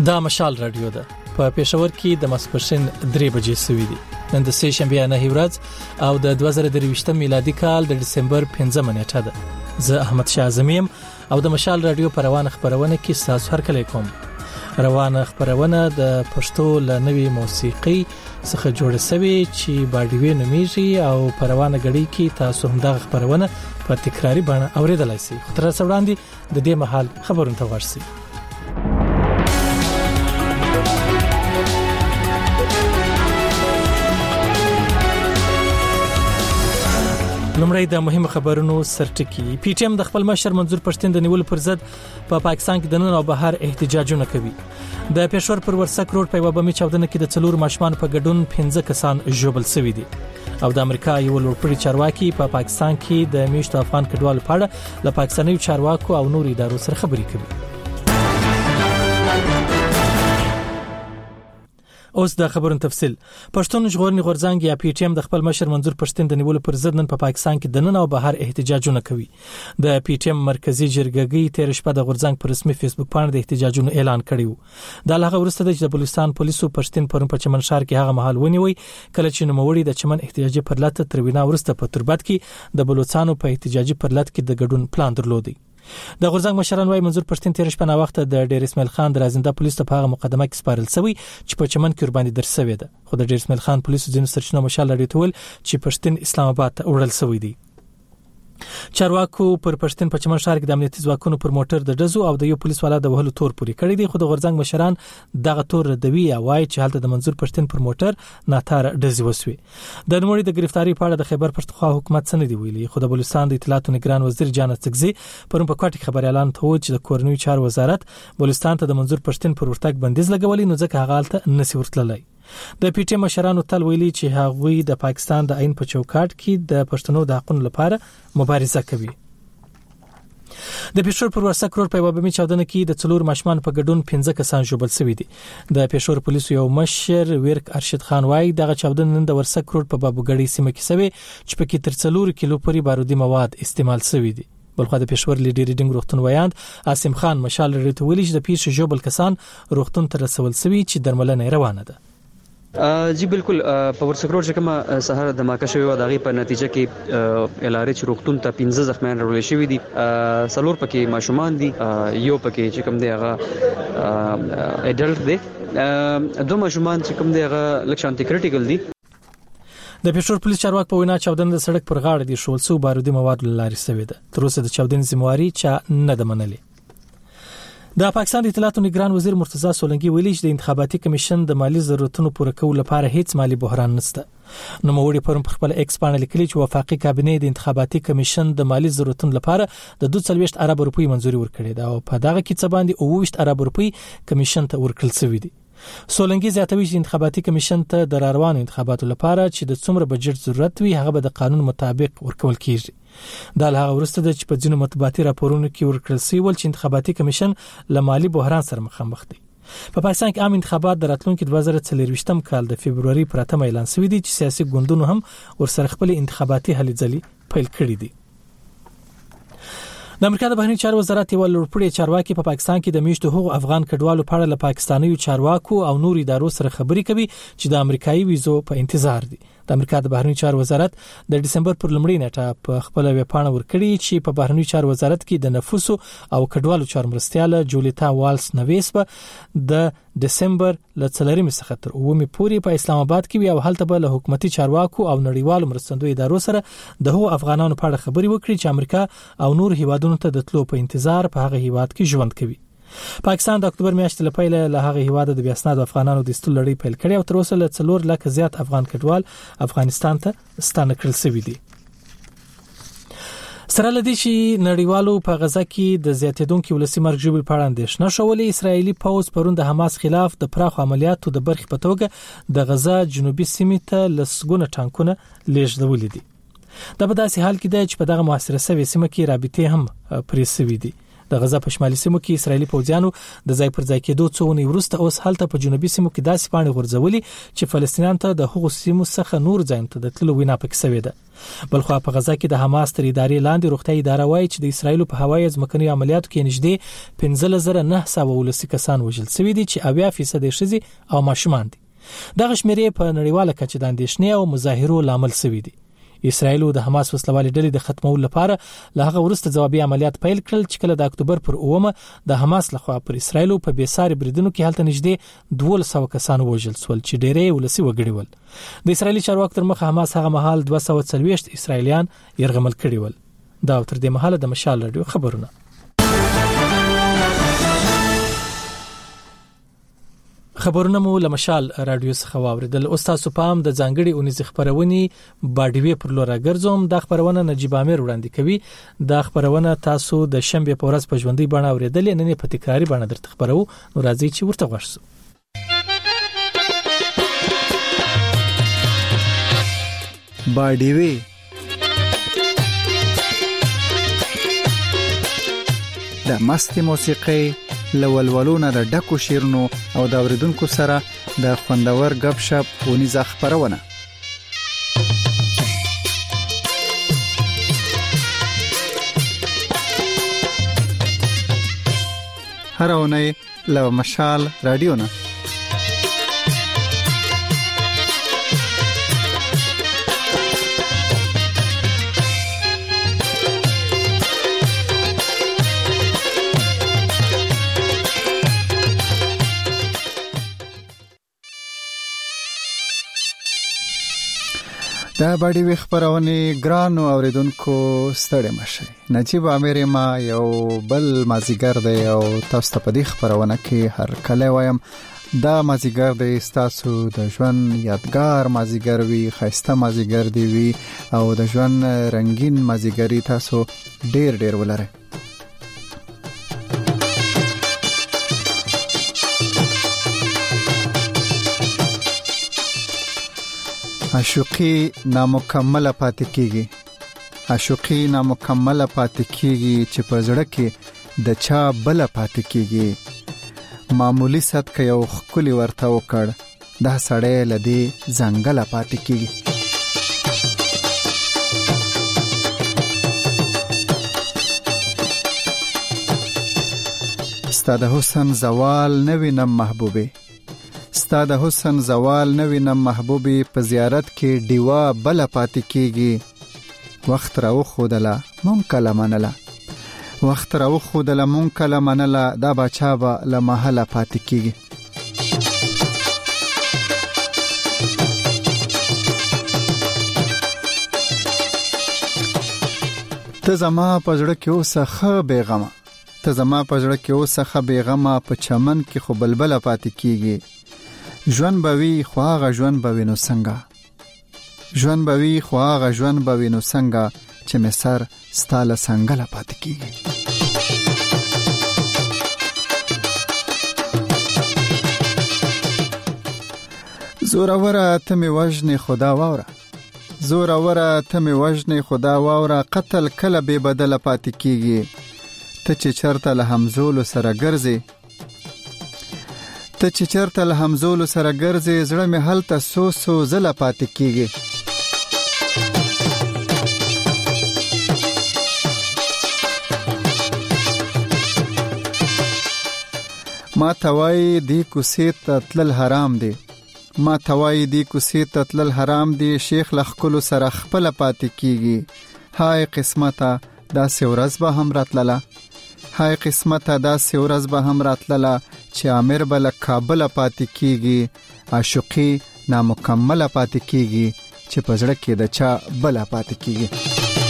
دا مشال رادیو ده په پېښور کې د ماسپښین 3 بجې سوي دي. نن د سه شنبه نه ورځ او د 2023 میلادي کال د ډسمبر 15 نیټه ده. زه احمد شاه زمیم او د مشال رادیو په روانه خبرونه کې تاسو هر کله کوم. روانه خبرونه د پښتو لنوي موسیقي څخه جوړه شوی چې باډیوي نومیږي او په روانه غړي کې تاسو هم د خبرونه په تکراری بڼه اوریدلای شئ. تر څو وړاندې د دې محل خبرونه ته ورسئ. لومړی د مهمه خبرونو سرټکی. پی ټی ایم د خپل مشر منظور پښتين د نیولو پر ضد په پاکستان کې د نن او بهر احتجاجونه کوي. د پېښور پر ورسک روډ په وبمي چاودنه کې د څلور ماشومان په ګډون 15 کسان ژوبل شوي دي. او د امریکا یو لوړپوړي چارواکي په پاکستان کې د میشتو افغان کډوالو په اړه له پاکستاني چارواکو او نور ادارو سره خبرې کوي. اوس د خبرونو تفصیل. پښتون ژغورنې غورځنګ یا پی ټی ایم د خپل مشر منظور پښتين د نیولو پر ضد نن په پاکستان کې د نن او بهر احتجاجونه کوي. د پی ټی ایم مرکزی جرګه تیر شپه د غورځنګ پر رسمي فیسبوک باندې د احتجاجونو اعلان کړی. د هغه وروسته د بلوچستان پولیسو پښتين پرون په چمن شهر کې هغه محل ونیوي کله چې نوموړي د چمن احتجاجي پرلط تر وینا وروسته په تربت کې د بلوچستانو په احتجاجي پرلط کې د ګډون پلان درلودي. د غورځنګ مشران وايي منظور پښتين تیر شپه نه وخت د ډیر اسماعیل خان د رازنده پولیسو په هغه مقدمه کې سپارل شوی چې په چمن کې قرباني درسوي ده. خو د ډیر اسماعیل خان پولیسو ځینو سرچینو مشال لري تول چې پښتين اسلام آباد ته وړل شوی دی. چارواکو پر پښتين په چمن شهر کې د امنیتي ځواکونو پر موټر د ډزو او د یو پولیس والا د وهلو تور پوری کړی دی. خو د غورځنګ مشران دغه تور ردوي او وايي چې هلته د منظور پښتين پر موټر ناتار ډزې وسوي. د نوموړي د گرفتاری په اړه د خیبر پښتونخوا حکومت څه نه دی ویلي. خو د بلوچستان د اطلاعاتو نگران وزیر جان سکزي پرون په کوټه خبري اعلان ته و چې د کورنیو چارو وزارت بلوچستان ته د منظور پښتين پر ورتګ بندیز لګولي نو ځکه هغه حالت نسی ورتللی. د پی ټی ایم مشرانو تل ویلي چې هغوی د پاکستان د عین په چوکاټ کې د پښتنو د حقوقو لپاره مبارزه کوي. د پېښور پر ورسک روډ په وبمي چاودنه کې د څلور ماشومان په ګډون 15 کسان ژوبل شوي دي. د پېښور پولیسو یو مشر ورک ارشد خان وايي دغه چاودنه نن د ورسک روډ په بابوګړی سیمه کې شوی چې په کې تر 4 کیلو پورې بارودي مواد استعمال شوي دي. بلخو د پېښور لیډر ریډینګ روغتون ویاند عاصم خان مشال لري ته ویلي چې د پیښې ژوبل کسان روغتون ته رسول شوي چې درملنه روانه ده. جی بالکل په ورسکروډ چې کومه سهار د ماکه شوی و دغه په نتیجه کې الارچ روغتون ته 15 زخمیان راوړل شوی دي. سلور پکې ماشومان دي، یو پکې چې کوم دی هغه اډلټ دی، دوه ماشومان چې کوم دی هغه لکشانتي کریټیکل دي. د پېښور پولیس چارواک په وینا چاودنه د سړک پر غاړه دي شول سو بارودي مواد لاري سوي ده. تر اوسه د چاودنې ذمہواری چا نه ده منلې. د پاکستان د اطلاعاتو نگران وزیر مرتضی سولنګي ویلي چې د انتخاباتي کمیشن د مالی ضرورتونو پوره کولو لپاره هیڅ مالی بحران نشته. نو موړي پرون په خپل ایکس باندې لیکلي چې وفاقي کابینه د انتخاباتي کمیشن د مالی ضرورتونو لپاره د 240 ارب روپۍ منځوري ورکړې ده او په دغه کې څه باندې 29 ارب روپۍ کمیشن ته ورکړل شوې دي. سولنګي زیاتوي چې انتخاباتي کمیشن ته د روانو انتخاباتو لپاره چې د څومره بجټ ضرورت وي هغه به د قانون مطابق ورکول کیږي. دا له هغه وروسته د چې په ځینو مطبوعاتي راپورونو کې ورکړل شوی ول چې انتخاباتي کمیشن له مالی بحران سره مخامخ دی. په پاکستان کې عام انتخابات د راتلونکي 2024 کال د فبرवरी پر 8 اعلان شوی دی چې سیاسي ګوندونو هم ورسره خپل انتخاباتي هلې ځلې پیل کړې دي. د امریکا د بهرنی چارو وزارت یو لوړپوړي چارواکي په پاکستان کې د میشتو حقوق افغان کډوالو په اړه له پاکستانیو چارواکو او نور ادارو سره خبرې کوي چې د امریکایي ویزو په انتظار دي. د امریکا د بهرنی چارو وزارت د دسمبر پر لومړۍ نیټه په خپل ویبپاڼه ورکړي چې په بهرنی چارو وزارت کې د نفوسو او کډوالو چارو مرستياله جولیتا والس نویس په د دسمبر ل 4 څخه تر 9 پورې په اسلام آباد کې او هلته به له حکومتي چارواکو او نړیوالو مرستندوی ادارو سره د هغو افغانانو په اړه خبرې وکړي چې امریکا او نور هیوادونو ته د تلو په انتظار په هغه هیواد کې ژوند کوي. پاکستان د اکتوبر میاشتې لپاره له هغه هیواد د بیاسناد افغانانو د استول لړۍ پیل کړې او تر اوسه له 4 لک زیات افغان کډوال افغانستان ته ستانه کړل شوي دي. سره لدی چې نړیوالو په غزا کې د زیاتېدونکو ولسی مرګ ژوبل په اړه اندېښنه شولې. اسرایلی پوځ پرون د حماس خلاف د پراخ عملیاتو د برخې په توګه د غزا جنوبي سیمې ته لسګونه ټانکونه لېږدولې دي. دا په داسې حال کې دی چې په دغه محاصره شوې سیمه کې رابطې هم پرې شوې دي. د غزا په شمالي سیمو کې اسرایلی پوځیانو د ځای پر ځای کېدو څو ونې وروسته اوس هلته په جنوبي سیمو کې داسې پاڼې غورځولي چې فلسطینیان ته د هغو سیمو څخه نور ځایونو ته د تللو وینا پکې شوې ده. بلخو په غزا کې د حماس تر ادارې لاندې روغتیايي اداره وایي چې د اسرایلو په هوایي ځمکني عملیاتو کې نږدې 15900 کسان وژل شوي دي چې 80% ښځې او ماشومان دي. دغه شمیرې په نړیواله کچه د اندېښنې او مظاهرو لامل شوي دي. اسرایل د حماس وسلوالې ډلې د ختمولو لپاره له هغه وروسته ځوابي عملیات پیل کړل چې کله د اکتوبر پر 9 د حماس لخوا پر اسرایل په بیساري بریدونو کې هلته نږدې 1200 کسان وژل شول چې ډېرې ولسی وګړي ول. د اسرایلی چارواکو تر مخه حماس هغه مهال 240 اسرایلیان يرغمل کړي ول. دا تر دې مهاله د مشال رادیو خبرونه. خبرونه مو له مشال رادیو څخه واوریدل. اوس تاسو پام د ځانګړي اونیز خبرونې باډیوي پر لور راګرځوم. د خبرونه نجیب امیر وړاندې کوي. د خبرونه تاسو د شنبه په ورځ په ژوندۍ بڼه اوریدل، نن په تکراری بڼه درته خبرو. نو راځي چې ورته ورسو. باډیوي د مست موسیقي لولولونه د ډکو شیرونو او د اوریدونکو سره د خوندور غب شپ اونیزه خبرونه. هر اونۍ له مشال رادیو نه دا باډي خبرونه ګرانو اوریدونکو ستړي مشه. نجیب امیر ما یو بل مازیګر دی او تاسو ته په دې خبرونه کې هر کله وایم دا مازیګر دی تاسو د ژوند یادګار مازیګر وي، خاصه مازیګر دی وي او د ژوند رنگین مازیګری تاسو ډیر ډیر ولره. عاشقی نامکمل پاتې کیږي، عاشقی نامکمل پاتې کیږي چې په زړه کې د چا بل پاتې کیږي. معمولی صدقه یو خولي ورته وکړ دا سړی لدی ځنګل پاتې کیږي. ستاد حسن زوال نوینم محبوبي، ستاد حسن زوال نوینم محبوبي، په زیارت کې دیوا بل پاتې کیږي. وخت راو خودلا مون کله منلا، وخت راو خودلا مون کله منلا، دا بچا با لمحله پاتې کیږي. ته زما پزړه کې اوسه بیغمه، ته زما پزړه کې اوسه بیغمه، په چمن کې خو بلبل پاتې کیږي. ژوند بوي خواغه ژوند بوي نو څنګه، ژوند بوي خواغه ژوند بوي نو څنګه، چې مې سر ستاله څنګه پاتې کیږي. زوروره ته مې وژنې خدا واوره، زوروره ته مې وژنې خدا واوره، قتل کله به بدل پاتې کیږي. ته چې چرته له همزولو سره ګرځي، ته چې چرته له همزولو سره ګرځي، زړه مې هلته سو سو زله پاتې کیږي. ما توای دی کوسې ته تلل حرام دی، ما توای دی کوسې ته تلل حرام دی، شیخ لخکلو سره خپل پاتې کیږي. هاي قسمته داسې ورځ به هم راتلله، هاي قسمته داسې ورځ به هم راتلله، چې امیر بل کابل پاتې کیږي. عاشقی نامکمل پاتې کیږي، چې په زړه کې د چا بل پاتې کیږي.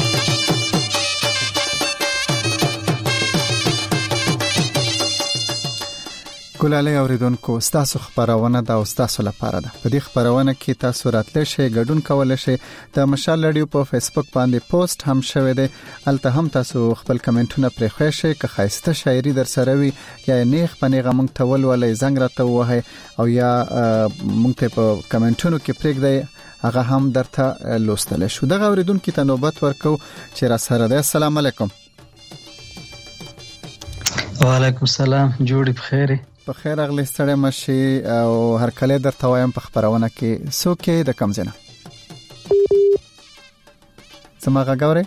ګلاله اوریدونکو، تاسو خبرونه دا تاسو لپاره ده. په دې خبرونه کې تاسو راتلی شئ، ګډون کولای شئ. د مشال رادیو په فیسبوک باندې پوسټ هم شوی دی، الته هم تاسو خپل کمنټونه پرې خوښ شئ. که خاصه شاعري در سره وي یا نیغ پنیغه مونږ ته ولولې زنګ راته وهي او یا مونږ ته په کمنټونو کې پرېږدئ، هغه هم درته لوستل شو. دغه اوریدونکو ته نوبت ورکو چې را سره ده. السلام علیکم. وعلیکم السلام، جوړی بخیر. په خیر اغلی ستړی مشي او هر کله درته وایم په خبرونه کې څوک د کم زنه سماغه غوړې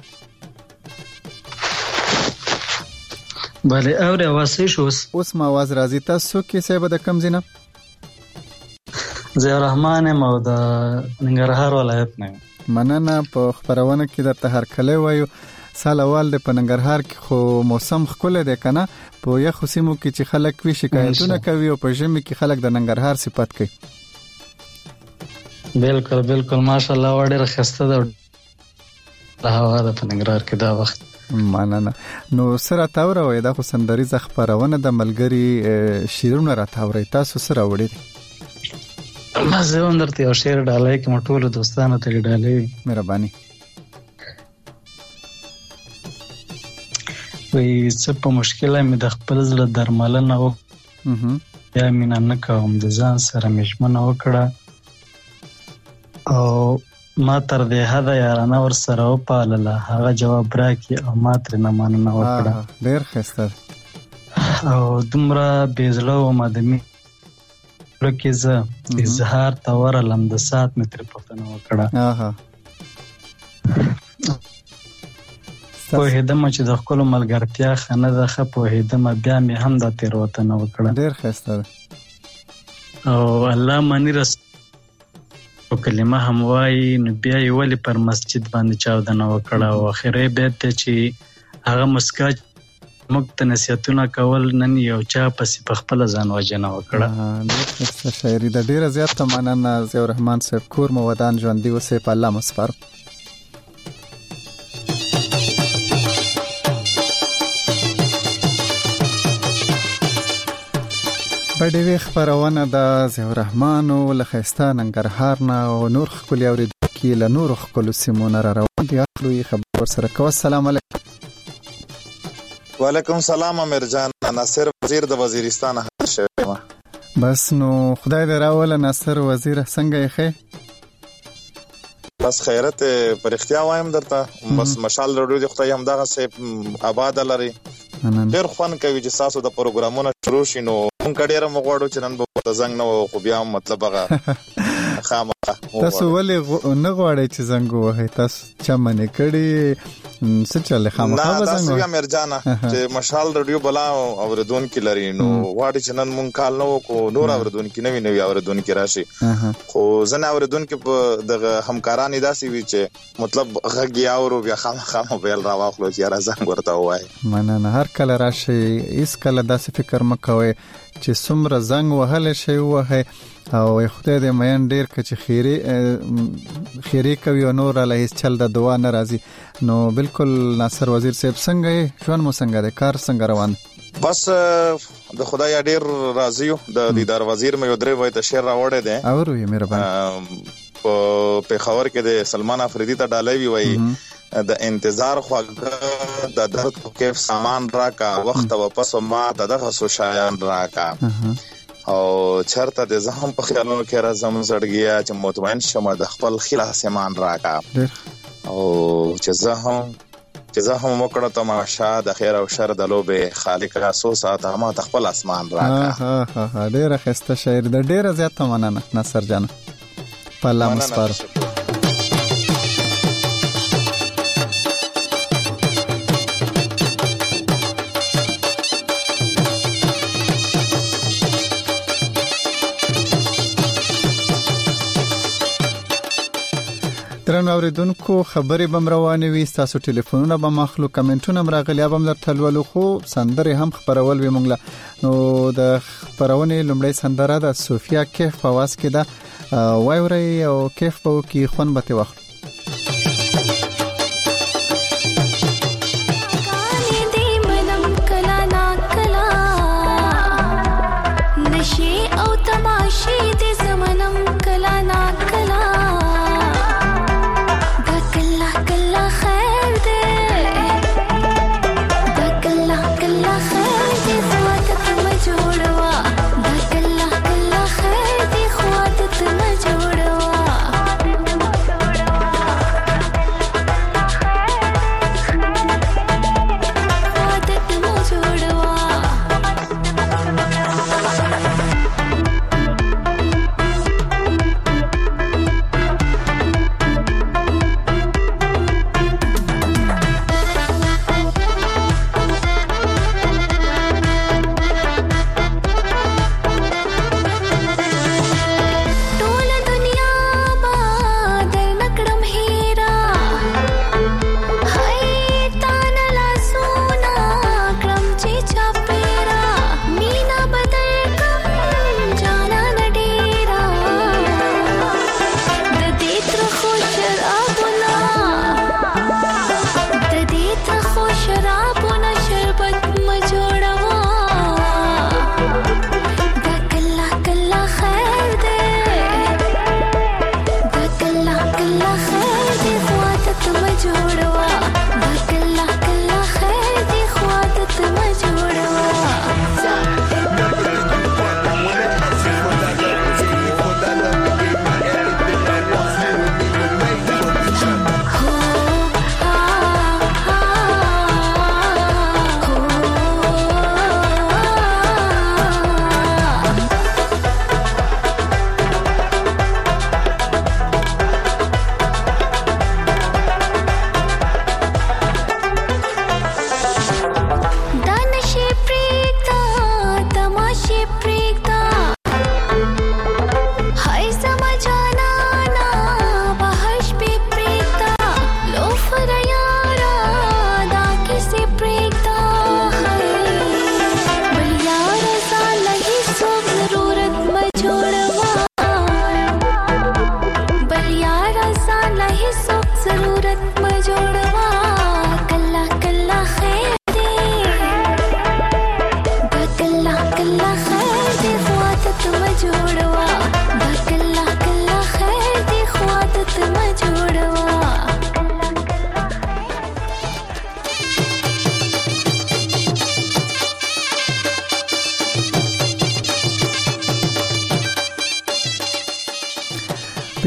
بله اوره आवाज شو اوس ما आवाज راځي تاسو کې څه به د کم زنه زه رحمان مو د ننګرهار ولایت نه مننه په خبرونه کې درته هر کله وایو سال اول د پننګرهار کې خو موسم خپل دی کنه په یو خصمو کې چې خلک وی شکایتونه کوي او په ژمي کې خلک د ننګرهار صفات کوي. بالکل بالکل ماشاءالله وړه خسته ده هوا د پننګرهار کې دا وخت. مننه. نو سره تاوره وای دا خو سندري خبرونه د ملګری شیرونه را تاوري تاسو سره وړي ما زه هم درته یو شعر ډالای کې مټول دوستانو ته ډالای. مهرباني. وی څه په مشکله مې د خپل زړه درملنه یا مینه نه کوم د ځان سره مشمنه وکړه او ما تر دې حده یارانه ور سره وپالله هغه جواب راکړي او ما ترې نه مننه وکړه. ډېر ښایسته او دومره بې زړه وم د مینې کې زه اظهار ته ورغلم د ساعت مې ترې پوښتنه وکړه. پوهېدم چې د خپل ملګرتیا خنه ده ښه پوهېدم بیا مې هم دا تېروتنه وکړه. ډېر ښایسته ده او الله مني او کلمه هم وایي نو بیا یې ولې پر مسجد باندې چاودنه وکړه او اخري بیت دی چې هغه مسکا موږ ته نصیحتونه کول نن یو چا پسې په خپل ځان وجنه وکړه. ډېر ښایسته شاعري ده. ډېره زیاته مننه ضیاء الرحمن صاحب کور مو ودان ژوندي اوسئ په الله مو سپارم. بډې خبرونه د ضیاء الرحمن او لخيستا ننګرهار نه او نور خپل اوریدونکو له نور خپل سیمونه را روان دي. خپل خبر سره کو. السلام علیکم. وعلیکم السلام امیر جان. ناصر وزیر د وزیرستان شوم. بس نو خدای دې راول ناصر وزیر څنګه یې خې؟ بس خیرت پر اختیار وایم درته بس مشال لرو د خدای هم دغه سه آباد لري. ډېر خوان کوي چې تاسو د پروګرامونو شروع شینو مونږ ډېر مغواړو چې نن به زنګ نه خو بیا مطلب هغه خامخا تاسو ولې نه غواړئ چې زنګ وهي تاسو چا منې کړي څه چل خامخا زنګ نه تاسو امیر جان چې مشال رادیو بلا اوردون کې لري نو واړي چې نن مونږ کال نو کو نور اوردون کې نوی اوردون کې راشي خو زنه اوردون کې د همکاران داسي وي چې مطلب غږی اورو بیا خامخا موبایل راواخلو چې را زنګ ورته وای. مننه. هر کله راشي هیڅ کله داسې فکر مکوئ چې څومره زنګ وهل شي وهي او خدای دې مېن ډیر کچ خیری کوي او نور له هیڅ چل د دعا ناراضي. نو بالکل ناصر وزیر صاحب څنګه ژوند مو څنګه ده کار څنګه روان؟ بس د خدای ډیر راضي یو د دیدار وزیر مې درې وای ته شعر راوړې ده او وی مهرباني په خبر کې د سلمان افریدی ته ډالۍ وی د انتظار خواږه د درد کیف سامان راکا وخت واپس ما دغه سو شایان راکا او چرته د زهم په خیالونو کې راځم زړګیا چې مطمئن شم د خپل خلاص سامان راکا او چې زهم وکړه ته ماشه د خیر او شر د لوبه خالق راسو ساته ما خپل اسمان راکا. ډیره خسته شاعر د ډیره زیاته مننه ناصر جان په الله مسپار. درنو اوریدونکو خبرې بم روانې وي تاسو ټلیفونونه به مخلو کمنټونه راغلي به در تلولو خو سندره هم خبرول وي مونږ نو د خبرونه لومړی سندره د صوفیا کیف په واس کې دا وایوري او کیف په کې خون به وخت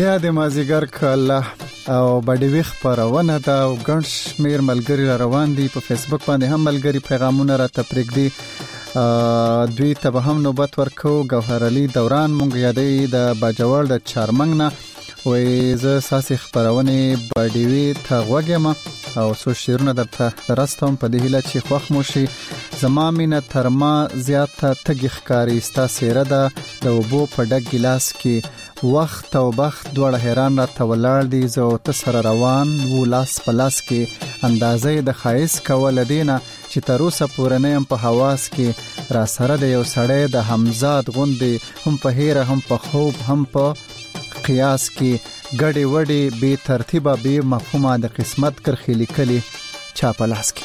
بیا د مازیګر کله او بډوي خبرونه دا او ګڼ شمیر ملګری روان دي په فیسبوک باندې هم ملګری پیغامونه را تپریږدي دوی ته به هم نوبت ورکو. ګوهر علي دوران مونږ یادې د باجوړ د چارمنګ نه وې زه ساسي خبرونه بډوي ته وګم او سو شیرونه درته راستم په دې هله چې خوښ مو شي. زما مینه ترما زیاته تګ ښکاری ستا سیره ده د وبو په ډک ګلاس کې وخت او بخت دوړ حیران را تولړ دي زه او ته سره روان و لاس په لاس کې اندازې د خایس کول دینه چې تر اوسه پورې نه هم په حواس کې را سره د یو سړی د همزاد غوندې هم په هیره هم په خوب هم په قیاس کې ګډي وډي به ترتیبه به مفهومه د قسمت کرخي لیکلي چا په لاس کې.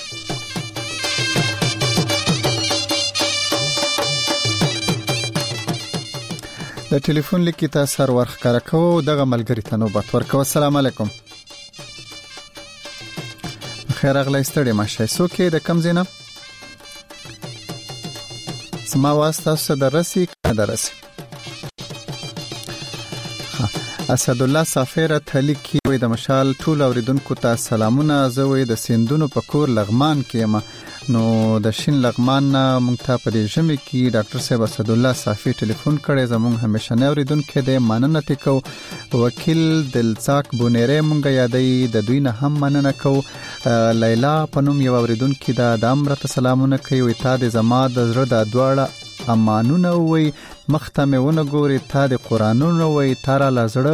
د ټلیفون لیکي تاسو سره ورخکاره کوو دغه ملګری ته نوبت ورکو. السلام علیکم. خیر اغلی ستړي ماشه سوکې د کم زینه سما واسطه سره درسي درسي. اسد الله سافر تلی کی وې د مشال ټول اوریدونکو ته سلامونه. زه وې د سیندونو په کور لغمان کې ما نو د شین لغمان مونږ ته په دې ژمي کې ډاکټر صاحب اسد الله صافي ټلیفون کړي زموږ همیشه نه اوریدونکو د مننه تکو. وکیل دلڅاک بونیره مونږ یادې د دوی نه هم مننه کو. لیلا پنوم یو اوریدونکو د امرته سلامونه کوي وې تا د زما د زړه د دواړه امانونه وې مختمه ونه ګوري تا د قرانونه وې تارا لزړه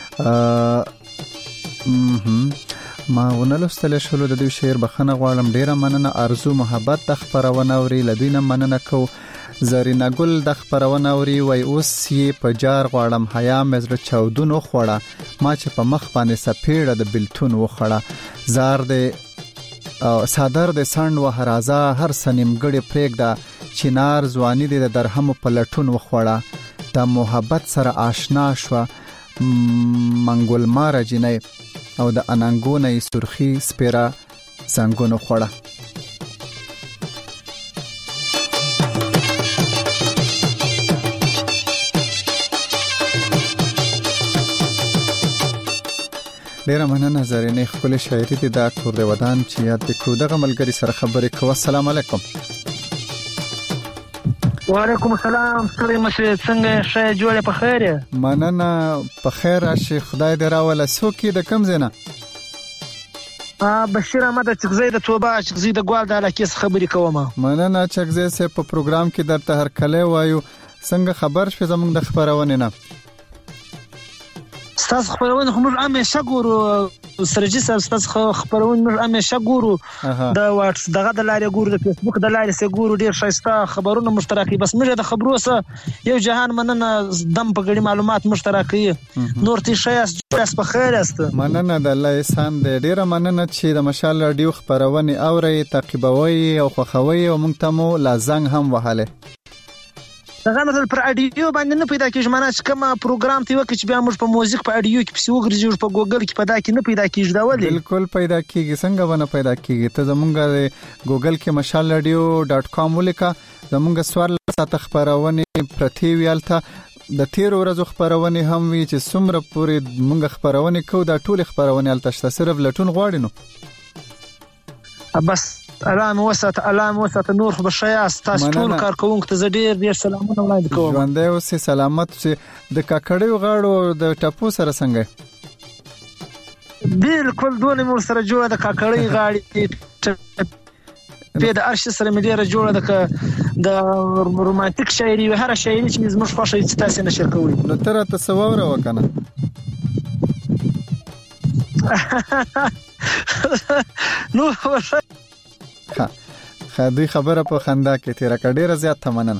ما ونلستل شلو د دوی شعر بخنه غواړم ډیره مننه. ارزو محبت د خبرونه اوري لدوینه مننه کو. زرینا ګل د خبرونه اوري وای اوس یې په جار غواړم حیا مزر چودون خوړه ما چې په مخ باندې سپیړه د بلتون وخړه زار د صادر د سند و هرازا هر سنیم ګړي پرېګدا چینار ځواني د درهم په لټون وخوړه د محبت سره آشنا شو منګول مار جنې او د اننګونې سرخي سپیرا زنګونو خوړه. ډیره مننه زرینې خپل شاعري د کور د ودان چې یاد وکړو دغه ملګری سره خبرې کوو. السلام علیکم. وعلیکم السلام. ستړي مشه څنګه ښه جوړه په خیر؟ مننه په خیر راشي خدای دې راوله. سوکې د کم زینه؟ بشیر احمد چغزی د توبه چغزی د ګوال د علاقې خبرې کوم. مننه چغزی سه په پروګرام کې درته هر کله وایو څنګه خبر شې زموږ د خبرونه نه؟ تاسو خبرونه موږ همیشه ګورو سرجی تاسو خبرونه موږ همیشه ګورو د واتس دغه د لارې ګورو د فیسبوک د لارې سره ګورو ډیر ښایسته خبرونه مشترکي بس موږ د خبرو سره یو جهان مننه دم په غړي معلومات مشترکي نور تی شایس په خیر است. مننه د الله احسان دې ډیره مننه چې د مشال رادیو خبرونه اوري تعقیبوي او خوخوي او موږ ته مو لازنګ هم وهاله دغه مثلا پر اډیو باندې نه پیدا کیږي معنی چې کوم پروګرام تی وکړي چې بیا موږ په موزیک په اډیو کې پسې وګرځي په ګوګل کې پیدا کې نه پیدا کیږي دا ولې بالکل پیدا کیږي څنګه ونه پیدا کیږي ته زمونږ ګوګل کې mashalradio.com ولیکه زمونږ سوال سات خبرونه پرتی ویالته د تیر ورځو خبرونه هم وی چې څومره پوری مونږ خبرونه کو دا ټول خبرونه التشته صرف لټون غواړي نو بس علام وسط نور خو بشایاست تاسو ټول کارکونکو ته ډیر سلامونه وړاندې کوم. ژوندې اوسې سلامت چې د کاکړیو غاړو د ټاپو سره څنګه بالکل دونه مور سره جوړه د کاکړی غاړي په د ارش سره مې ډیره جوړه د رومانتیک شاعري و هر شاعري چې زموږ خوښه چې تاسو نشر کوئ نو تر تصور وکنه نو خدای خبره په خندا کې تیر کډیره زیات تمنن.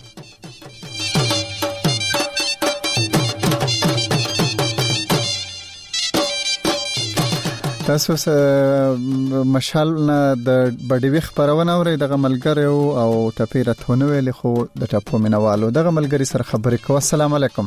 تاسو مشال نه د بډوي خبرونه اوري دغه ملګری او ټپیره ثونه ویل خو د ټاپو مینوالو دغه ملګری سره خبرې کوو. السلام علیکم.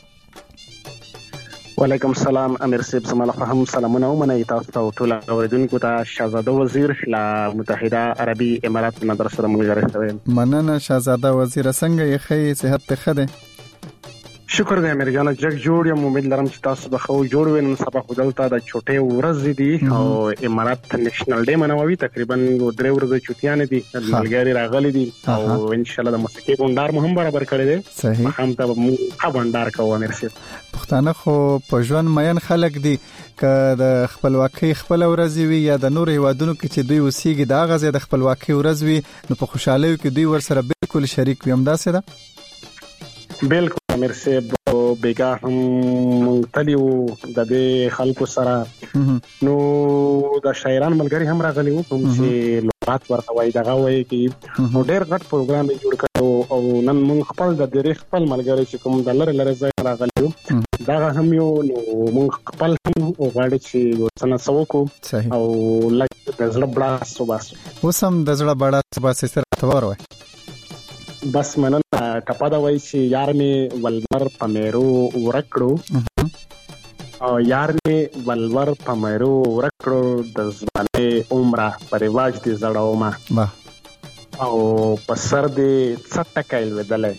وعلیکم السلام امیر صاحب سماله فهم سلامونه ومنه تاسو ته ټول اوریدونکو ته شاهزاده وزیر لا متحده عربي امارات مدرسه ملګری شوی. مننه شاهزاده وزیر څنګه یې خې صحت ته خده شکر دی امیر جان جګ جوړ یم امید لرم چې تاسو به خو جوړ وینم سبا خو دلته د چوټي ورځ دي او امارات نېشنل ډے منوي تقریبا 3 ورځې چوټیان دي ملګری راغلي دي او ان شاء الله د موسیقي بندر مهم برابر کړی دی صحیح هم ته مو بندر کوو امیر سي پښتانه خو په ژوند مین خلک دي ک د خپلواکۍ خپل ورځ وي یا د نور هیوادونو کې چې دوی وسیږي دا غزه د خپلواکۍ ورځ وي نو په خوشاله کې دوی ورسره بالکل شریک وي هم دا څه ده بالکل امیر صاحب بیگا هم مونږ د دې خلکو سره نو د شاعران ملګری هم راغلي وو چې لغات ورته وای دغه وای کې نو ډېر غټ پروګرام جوړ کړو او نن مونږ خپل د دې خپل ملګری چې کوم د لره ځای راغلي وو دا هم یو نو مونږ خپل هم غواړو چې ورڅنه سوکو او لکه د زړه بڑا صبح وسم د زړه بڑا صبح سره تور وای بس مننه ټپه دا وای چې یار می ولور پمیرو ورکړو او یار می ولور پمیرو ورکړو د ځواني عمره پر واج دي زړاو ما او پسر دي څټکل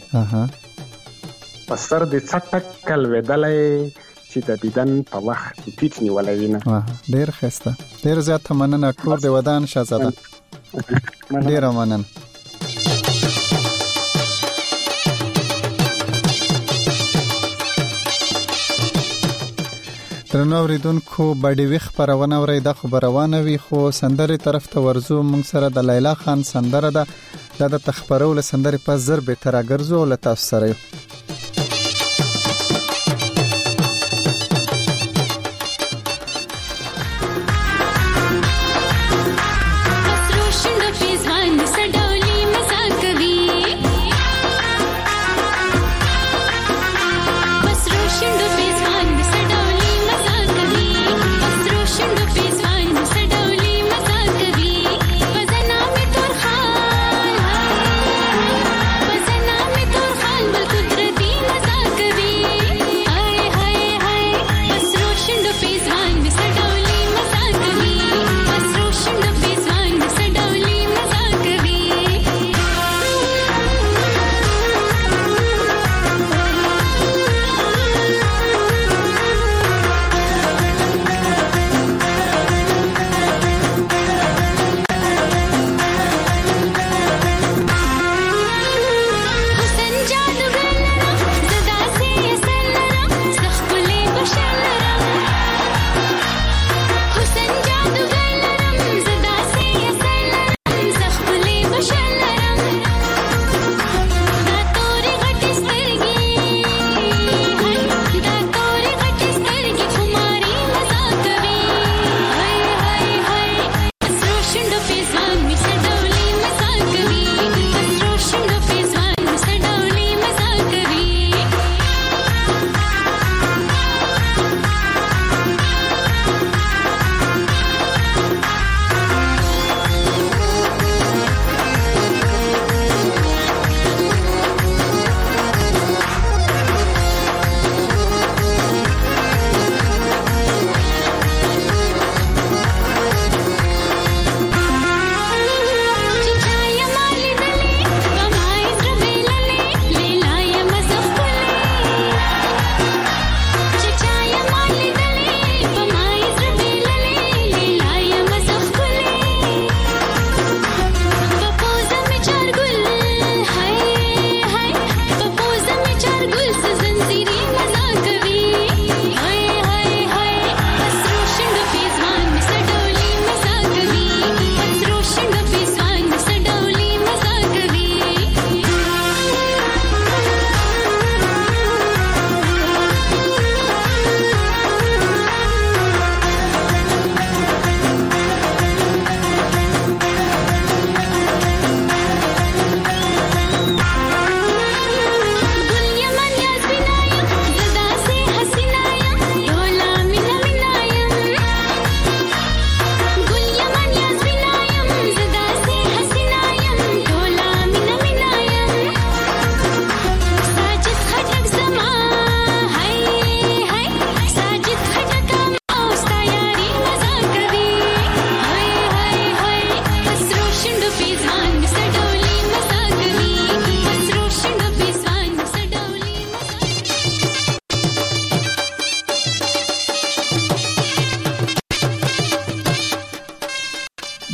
ودلې پسر دي څټکل ودلې چې د دیدن په وخت ټیټ نیولې وینه ډیر خسته ډیر زیات مننه کور دی ودان شاهزاده ډیر مننه درنو اوریدونکو باډي ویخ پرونه ورې د خبرونه وی خو سندري طرف ته ورزو مونږ سره د لیلا خان سندره ده د تخبرول سندري په زر به تر اگرزو ول تاسو سره Could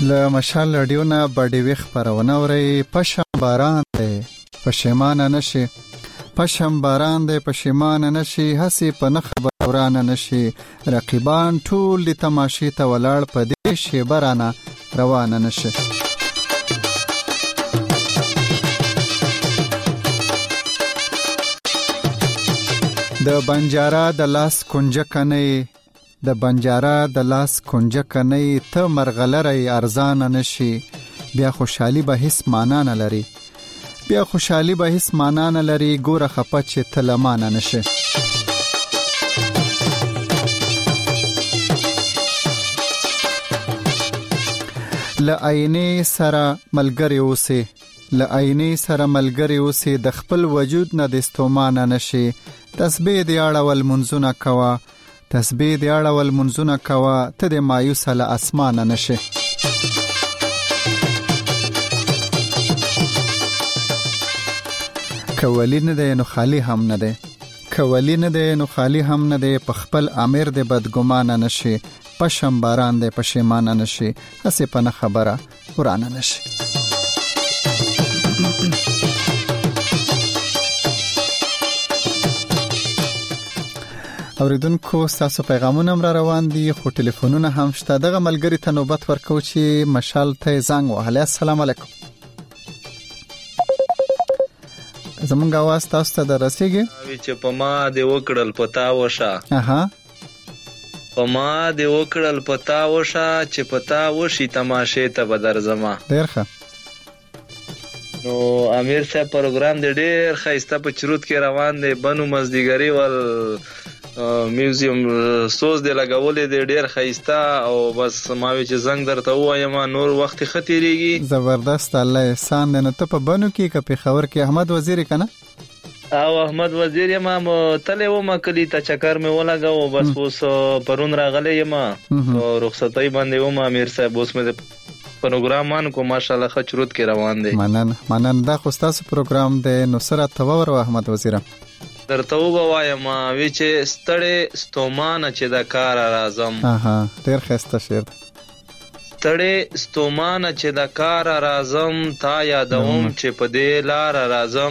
له مشال رادیو نه بډې وخ پرونه وري پشم باران دی پښیمانه نشي پشم باران دی پښیمانه نشي هسي په نه خبرانه نشي رقیبان ټول د تماشې ته ولاړ په دې شی برانه روانه نشي د بنجارا د لاس کنجکنې د بنجارا د لاس کنجکنې ته مرغلرې ارزان نشي بیا خوشحالي به هیڅ معنا نه لري بیا خوشحالي به هیڅ معنا نه لري ګوره خپه چې تلمانه نشي ل عینې سره ملګری اوسه ل عینې سره ملګری اوسه د خپل وجود نه د استومانه نشي تسبیح دی اړول منځونه کوا تسبیح دی اړول منځونه کوا ته د مایوس له اسمانه نشي کولی نه دی نو خالی هم نه دی کولی نه دی نو خالی هم نه دی په خپل امیر د بدګمانه نشي پشم باران دی پښیمانه نشي هسه په نه خبره ورانه نشي اوریدونکو تاسو پیغامونه هم را روان دي خو ټلیفونونه هم شته دغه ملګری ته نوبت ورکو چې مشال ته زنګ وهله السلام علیکم زمونږ आवाज تاسو ته درسیږي چې په ما دی وکړل پتا وشه اها په ما دی وکړل پتا وشه چې پتا وشي تماشې ته بدر زما ډیر ښه نو امیر صاحب پروګرام دی ډیر خسته په چروت کې روان دی بنو مزدیګری ول میوزیم سوز دی لګولې دی ډیر خسته او بس ماوي چې زنګ درته وایم نور وخت ختیریږي زبردست الله احسان دی نو ته په بنو کې کپی خبر کې احمد وزیر کنه او احمد وزیر ما تله و ما کلی ته چکر مې ولګاو بس اوس پرون راغلی ما رخصتای باندې و ما امیر صاحب اوس مې پروګرام کو ماشاءالله خچروت کې روان دی منن دا خو تاسو پروګرام دی نو سره تور احمد وزیر درته وایم وی چې ستړې ستومانه چې د کار راځم اها ډیر خسته شعر ستړې ستومانه چې د کار راځم تا یادوم چې په دې لار راځم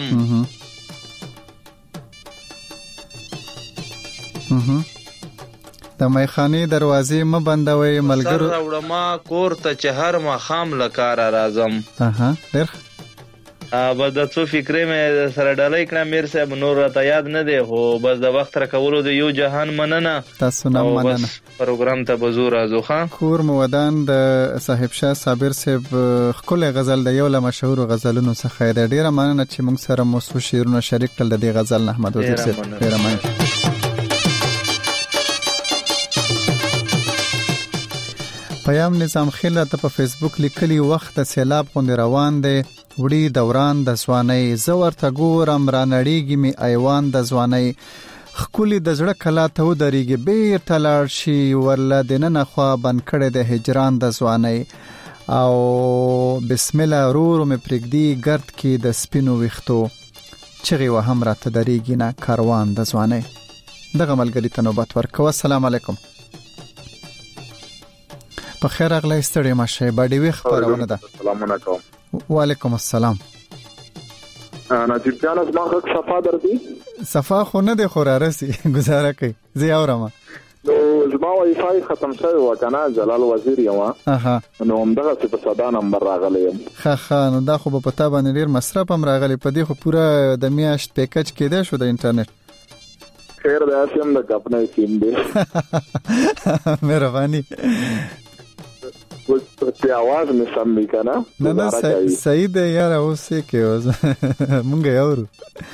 د میخانه دروازې م بندوي ملګرو راوړما کور ته چې هر ما خام لکار راځم اها ډیر بس د څو فکرې مې سره ډالۍ کړم میر صاحب نور راته یاد نه دی خو بس د وخت را کولو د یو جهان مننه تاسو نه مننه پروګرام ته بزور ازو خان کور مودان د صاحب شاه صابر صاحب خپل غزل د یو له مشهور غزلونو څخه د ډیره مننه چې موږ سره موسو شیرونه شریک کړل د غزل احمد وزیر صاحب ډیره مننه پیام نظام خیل ته په فیسبوک لیکلی وخت سیلاب غوند روان دی وړي دوران د ځواني زورته ګورم را نړیږي می ایوان د ځواني خولي د زړه کلا ته ودرېږي بیر تلار شي ورله دنه خوا بن کړي د هجران د ځواني او بسم الله رور می پرګدي ګرد کې د سپینو وختو چغي و هم را ته درېږي نه کاروان د ځواني دغه ملګری ته نوبت ورکو السلام علیکم په خیر اغلی ستړي مشه باندې وی خبرونه ده السلام علیکم وعلیکم السلام نجیب جان از ما خک صفا درځي صفا خو نه دی خورارسي گزاره کوي زی اورم نو زما وای فای ختم شوی و کنه جلال وزیر یم اها نو همدغه په صدا نمبر راغلی یم خا نو دا خو په پتا باندې ډیر مصرف هم راغلی په دې خو پورا د میاشت پیکج کېده شو د انټرنیټ خیر د اسیم د خپل سیم دی مهرباني په आवाज مې سم می کنه نه صحیح دی یار اوسې کې مونږ یورو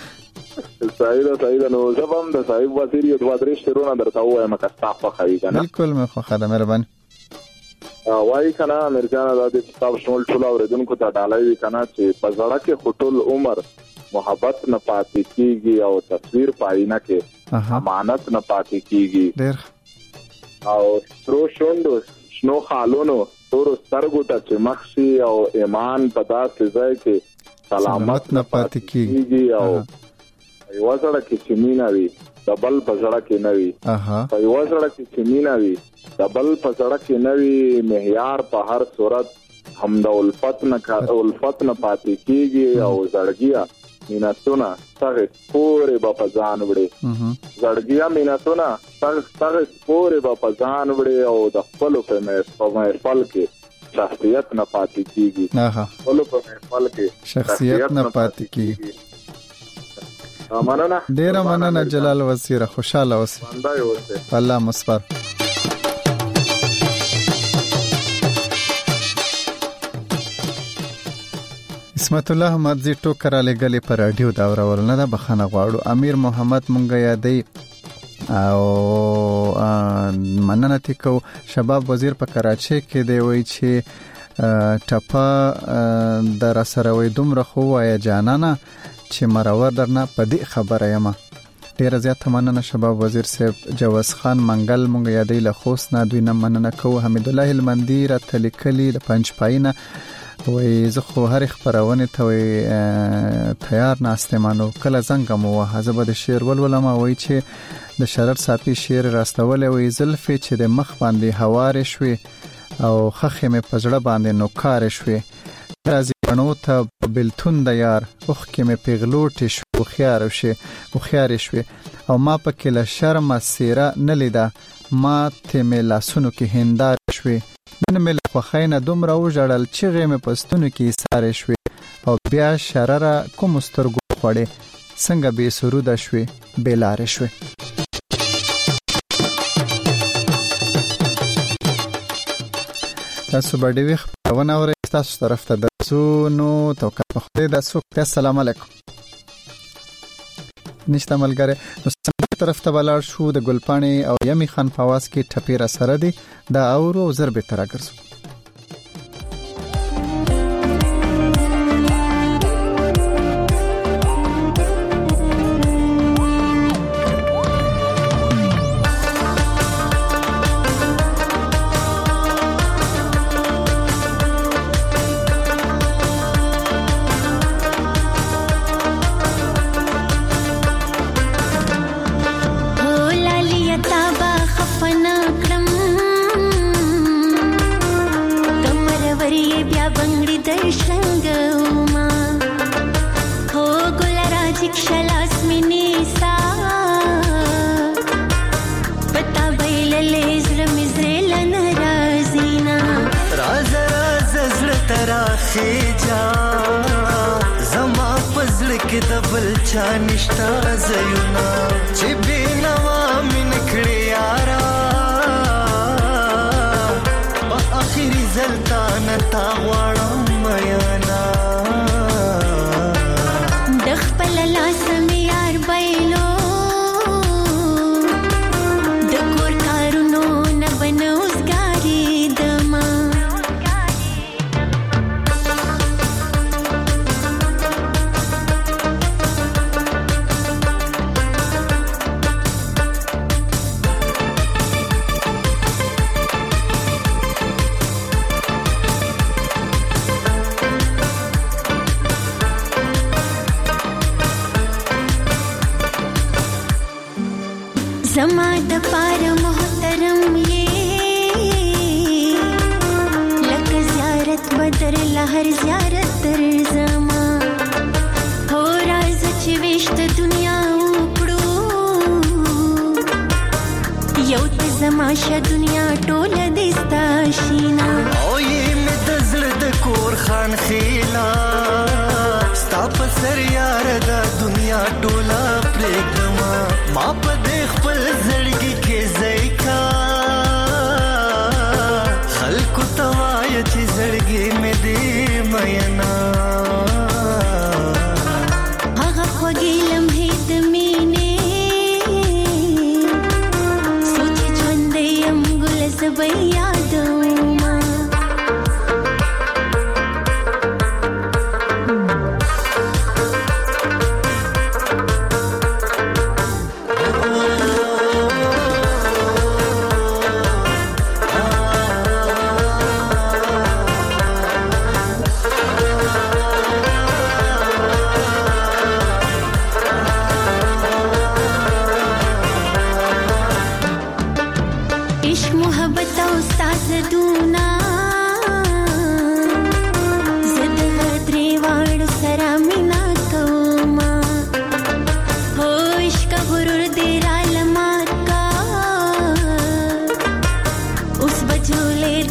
صحیح نو زبم د صاحب وزیر یو دوه درې شترونه درته وایم که تاسو خوښی کنه بالکل مې خو خاله مهرباني وای کنه مرجان د کتاب شمول ټول اوریدونکو ته ډالۍ کنه چې په زړه کې خټول عمر محبت نه پاتې کیږي او تصویر پاینه کې امانت نه پاتې کیږي ډېر او سترو شوندو شنو خالونو تورو سترګو ته چې مخشي او ایمان په داسې ځای کې سلامت نه پاتې کیږي او یو ځړه کې چې مینا وي دبل په ځړه کې نه وي په یو ځړه کې چې مینا وي دبل په ځړه کې نه وي معیار په هر صورت هم د الفت نه پاتې کیږي او زړګیا میناتونه څنګه پورې په ځان وړي زړګیا میناتونه څنګه پورې په ځان وړي او د خپل په محفل کې شخصیت نه پاتې کیږي خپل په محفل کې شخصیت نه پاتې کیږي. مننه ډیر مننه جلال وزیر، خوشاله اوسئ. الله مصبر. اسمت الله مرزي ټوکر علی گلی پر رادیو دا ورولنه ده بخنه غواړو. امیر محمد مونږه یادې او مننه تکو. شباب وزیر په کراچۍ کې دی وای چې ټپه در سره وای دومره خو وای جانانه چې مرور درنه په دې خبره یم. ډیر زیات مننه شباب وزیر صاحب. جواز خان منګل مونږ یادې له خوست نه دوی نه مننه کو. حمید الله المندی را تلکلی د پنځ پاینه وای زه خو هر خبرونه ته وای تیار ناستمانو کله زنګ مو حزب د شعر ولولم وای چې د شرر صافي شعر راستول وای زلفې چې د مخ باندې هوار شوي او خخې مې پزړه باندې نوکار شوي راځي بنو ته بلتون د یار اوخ کې مې پیغلوټ شو خيار شوي او ما پکې له شرم سیره نه لیدا ما ته مې لاسونو کې هندار شوي نن مې خو خاینه دومره وژړل چې غې مې پستونو کې ساره شوي او بیا شرره کوم سترګو خوړې څنګه به سرود شوي بلار شوي. تاسو باندې وخت ونه اورئ تاسو طرف ته درسو نو توکل په خدای. تاسو السلام علیکم نشته ملګری نو څنګه طرف ته بلار شو د ګلپانی او یمی خان فواز کې ټپیره سره دی دا اورو ضرب تر راګرځو.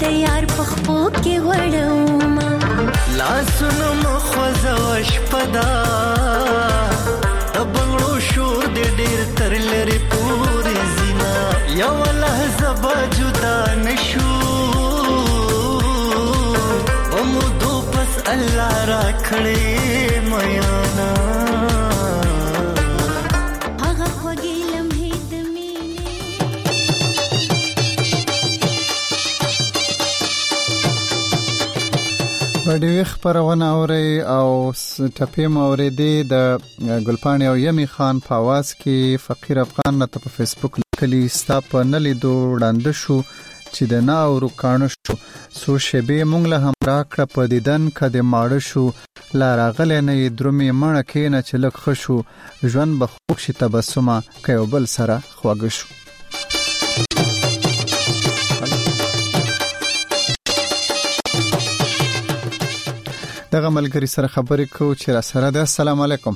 یار پخپو کې وړم لاسونو مخوځوش پدا تبنګړو شور دې ډېر تر لري پورې زینا یو لحظه به جدا نشو ومدو پس الله را کړې میانا وړي خبرونه اوري او ټپې موري د ګلپاڼې او یمي خان په आवाज کې فقیر افغان ته په فیسبوک لیکلي ستاپ نه لیدو وړاند شو چې د ناورو کانو شو سو شبي مونږ له هم راکړه په دیدن کده ماړ شو لا راغله نه درومي مړه کې نه چلک خشو ژوند به خوښ شي تبسمه کوي بل سره خواږ شو دغه ملګری سره خبرې کوو چې را سره ده. السلام علیکم.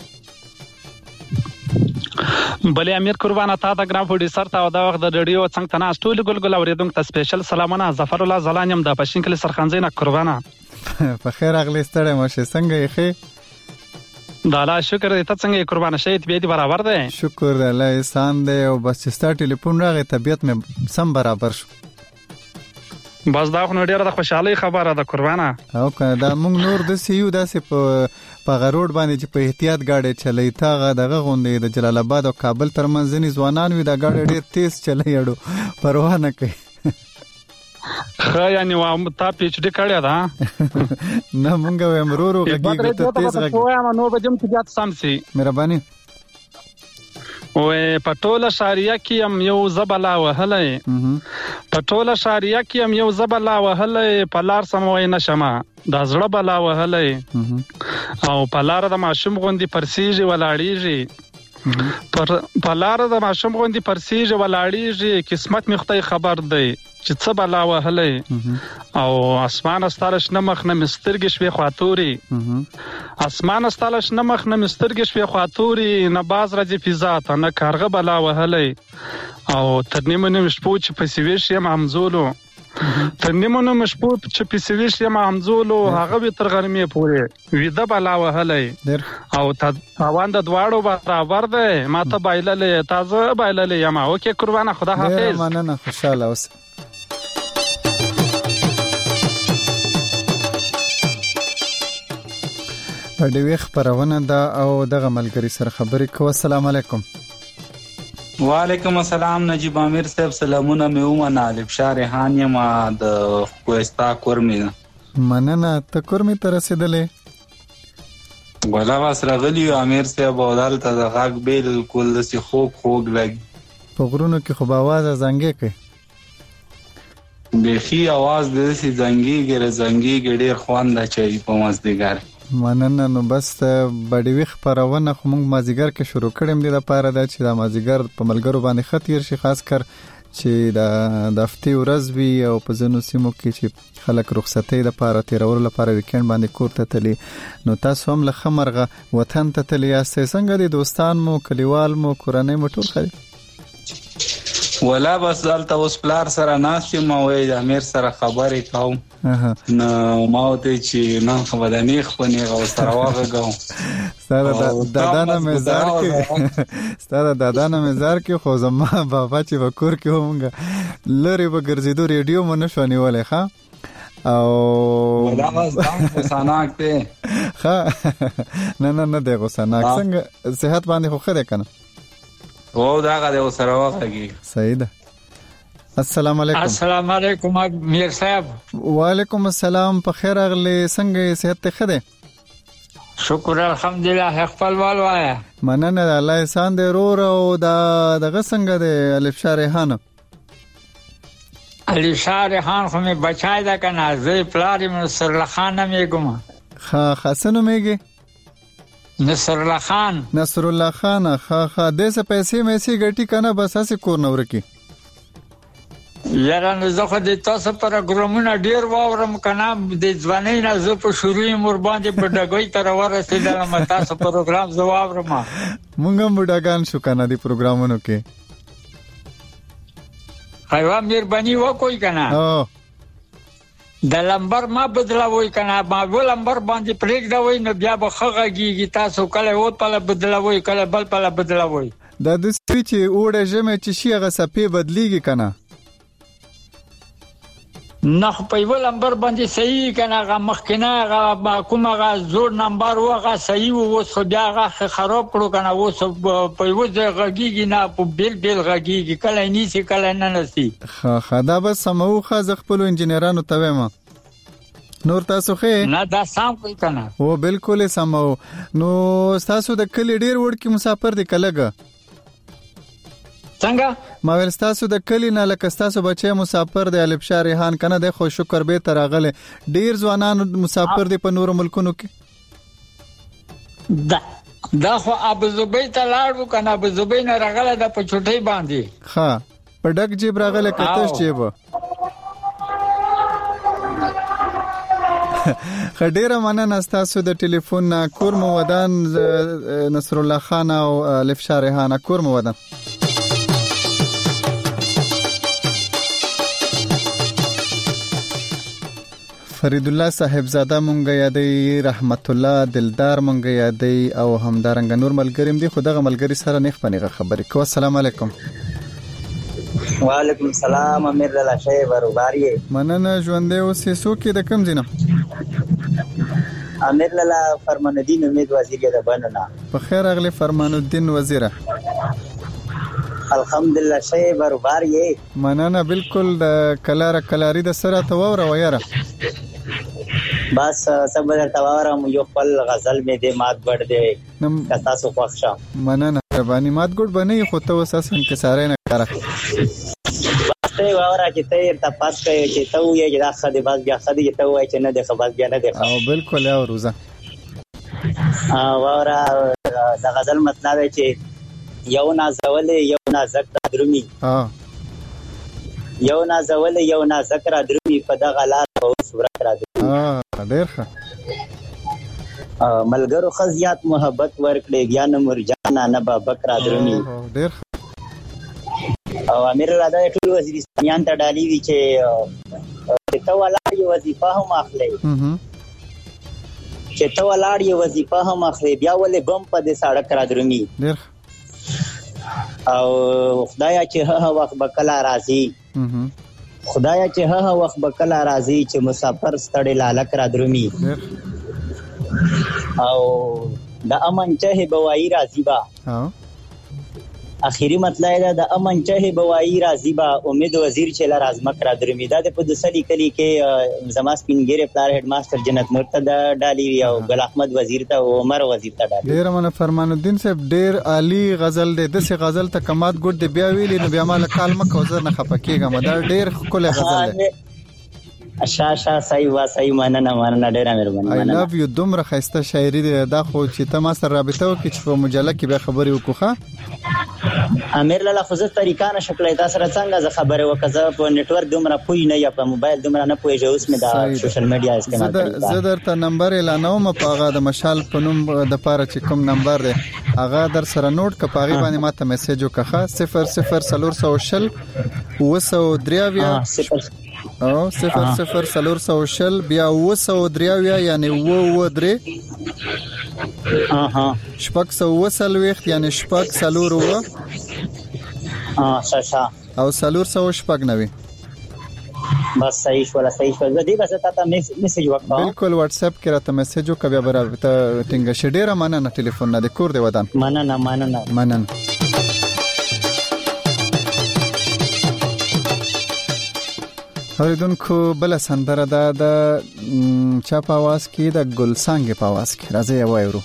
بلې امیر قربانه تا د ګرام پروډوسر ته او دا وخت د ریډیو څنګه تناس ټول ګلګل اوریدونکو ته سپیشل سلامونه. ظفر الله زلانیم د پښین کلی سرخانځي نه قربانه په خیر اغلی ستړی مشه څنګه یې خې د الله شکر دې ته څنګه قربانه شې طبيعت برابر ده شکر د الله احسان دی او بس چې ستا ټلیفون راغی طبيعت مې سم برابر شو بس دا خو ډیره د خوشحالي خبره ده قربانه او کنه دا موږ نور د سیو داسې په غروډ باندې چې په احتیاط گاډي چلای تاغه دغه غونډې د جلال آباد او کابل ترمنځ نه ځوانان وي دا گاډي ډیر تیز چلایړو پروا نه کوي خا یعنی وا تا پی ایچ ډی کړیا دا نه مونږ ومرورو غږی ته تیز غږی نو بجم ته جات سمسي مهرباني وې پټوله شاریه کې هم یو زبلا وهلې پټوله شاریه کې هم یو زبلا وهلې پلار سموي نشما دا زړه بلا وهلې او پلار د ماشوم غوندي پرسیږي ولاړیږي پلار د ماشوم غوندي پرسیږي ولاړیږي قسمت مخته خبر دی چې څه بلا وهلې او اسمان استالش نمخ نه مسترګ شوي خاطوري اسمان استالش نمخ نه مسترګ شوي خاطوري نه باز راځي فضا ته نه کارغه بلا وهلې او ترنیمونه مشپو چې پسويش یم همزولو ترنیمونه مشپو چې پسويش یم همزولو هغه به تر غرمې پورې ویده بلا وهلې او تاوان د دواړو برابر ده ماته بایللې تازه بایللې یم اوکې قربانه خدا حافظ مننه خوشاله اوسه ډېر خبرونه دا او دغه ملګری سره خبرې کوو. السلام علیکم. وعلیکم السلام نجیب امیر صاحب سلامونه مې ومنه الفشار ریحان یم د کوستا کورمي مننه ته کورمي ته رسیدلې ولا واس راغلی امیر صاحب او دلته د غاګ بالکل دسي خوګ لګي په غرونو کې خو आवाज زنګي کوي بخي आवाज دسي زنګي ډېر خوند اچي په مازدیګر مننه نو بس بډوي خبرونه خو موږ مازیګر کې شروع کړم د لپاره دا چې د مازیګر په ملګرو باندې خطر شي خاص کر چې د هفتې ورځ وي او په ځینو سیمو کې چې خلک رخصتۍ د لپاره تیرولو لپاره ویکند باندې کور ته تلي نو تاسو هم له خمرغه وطن ته تلي یاست څنګه دي دوستان مو کلیوال مو کورنۍ مو ټول خري ولا بس دلته اوس پلار سره ناشې ما وې د امیر سره خبرې کوم نو ما ته چې نن خبرانې خپنې او سره واغږم ستاره دادانه مزار کې خو زما بابا چې وکور کې همغه لری وګرځیدو ریډیو مونږ شونی ولې ښا او ولا بس دا غساناک ته ښا نه د غساناک څنګه صحت باندې خو خره کنه او دا غره سره واغږي صحیح ده. السلام علیکم. السلام علیکم امیر صاحب. وعلیکم السلام په خیر اغلی څنګه صحت ته خده شکر الحمدلله خپل والوایا مننه الله احسان دې رور او دغه څنګه د الفشار ریحان خو مې بچای دا کنه زه پلار نصر الله خان میګم خاصنو میګي نصر الله خان دې څه پیسې مېسي ګټي کنه بس اسې کور نور کی یاره نو زه خو د تاسو پروګرامونه ډیر واورم کنه د ځوانۍ نه زه په شروع مور باندې په ډګوي تر ورسېدم تاسو پروګرام زه واورم مونږ هم ډګان شو کنه د پروګرامونو کې هیوا مهرباني وکوي کنه د لمبر ما بدلوي کنه ما ول لمبر باندې پریک دا وای نو بیا به خغږي تاسو کله و په بدلوي کله بل په بدلوي دا د سویچ اوړه جمع چې شي هغه سپې بدلیږي کنه نه په یو لمبر باندې صحیح کنه هغه مخکنه هغه کومه زوړ نمبر وغه صحیح و اوس خو بیا هغه خراب کړو کنه اوس په یو ځای غږیږي نه په بیل غږیږي کله نیسی کله نه نسی دا بس سمو خو خپل انجنیرانو ته وایم نور تاسو خې نه دا سم کوي کنه او بالکل سمو نو تاسو د کلی ډیر وړ کې مسافر دی کلهګه څنګه ما ول تاسو د کلی نه لکه تاسو بچي مسافر دی الفشا ریحان کنه د خو شکر به ترغله ډیر ځوانان مسافر دی په نور ملکونو کې دا خو ابو زبیر ته لاړو کنه ابو زبیر نه راغله د په چټي باندې ها په ډک جیب راغله کتهش جیب خډیره مننه تاسو د ټلیفون کور مو ودان نصر الله خان او الفشا ریحان کور مو ودان فرید الله صاحب زاده مونږ یادې رحمت الله دلدار مونږ یادې او همدارنګ نور ملګریم دي خدغه ملګری سره نیخ پنیغه خبرې کو السلام علیکم وعلیکم السلام امیر لاله شی بروباری مننه ژوندې اوسې سو کې د کم زینه امیر لاله فرمان الدین امید وزیر د بننا په خیر اغلی فرمان الدین وزیر الحمدلله شی بروباری مننه بالکل د کلاری د سره ته وره ويره بس صبر تاورم یو خپل غزل می دې مات بړ دې کتا سو خوښه مننه ربانی مات ګډ بنې خو ته وساسن کې ساره نه کار بس ته وره چې ته تاسو کوي چې ته وې چې دا خدي بس بیا خدي ته وای چې نه ده خبر بیا نه ده او بالکل یو روزه وره دا غزل مطلب چې یو نازول یو نازک درومي یو نازول یو نازک را درومي په دغه لار په صورت را درومي ډیر ښه ملګرو خزيات محبت ورکړي بیا نه مرجانا نه بابک را درومي ډیر او امیر رادا ټول وزیرستانیان ته ډالي وی چې ته ولاړ یو وظیفه هم اخلي چې ته ولاړ یو وظیفه هم اخلي بیا ولې بم په دې سړک را درومي ډیر او خدایا چې هغه وخت بکلا راځي خدایا چې هغه وخت بکلا راځي چې مسافر ستړي لالک را درومي او د امن چه بوای راځي با اخیری مطلب دا د امن چه بوای راځي با امید وزیر چې لار ازمک را درومي دا د پدسلی کلی کې زما سپینګری پلار هډ ماستر جنت مرتضی ډالی او ګل احمد وزیر ته عمر وزیر ته ډالی ډیر من فرمان الدین صاحب ډیر عالی غزل دی د سه غزل ته کمات ګډ دی بیا ویلی نو بیا مال کالمه کوزر نه خپکیګم دا ډیر کوله غزل دی شاشا صحیح مننه ډیر مهرباني I love you دومره خسته شاعری دی دا خو چې ته ما سره رابطه وکړي چې په مجله کې به خبري وکړه امیر لاله خو زه طریقه نه شکلې تاسو سره څنګه ز خبره وکړه په نتورک دومره پوي نه یا په موبایل دومره نه پويږي اوس مې دا سوشل میډیا استعمال کوي زه درته نمبر اعلانوم په هغه د مشال په نوم د پاره چې کوم نمبر دی هغه در سره نوٹ ک پاغي باندې ماته میسج وکړه 00 303 او 00 بیا 203 یعنی و درې شپږ سو وسلويخت یعنی شپږ سلور و شاشا او سلور سو شپږ نوي بس صحیح شو دې بس ته میسج وکړه بالکل واتس اپ کې راته میسج وکړه بیا برابر ټینګ شډیره مننه ټلیفون نه د کور دی ودان مننه اوریدونکو بل سندره د چا په आवाज کې د ګلسانګ په आवाज کې راځي وایو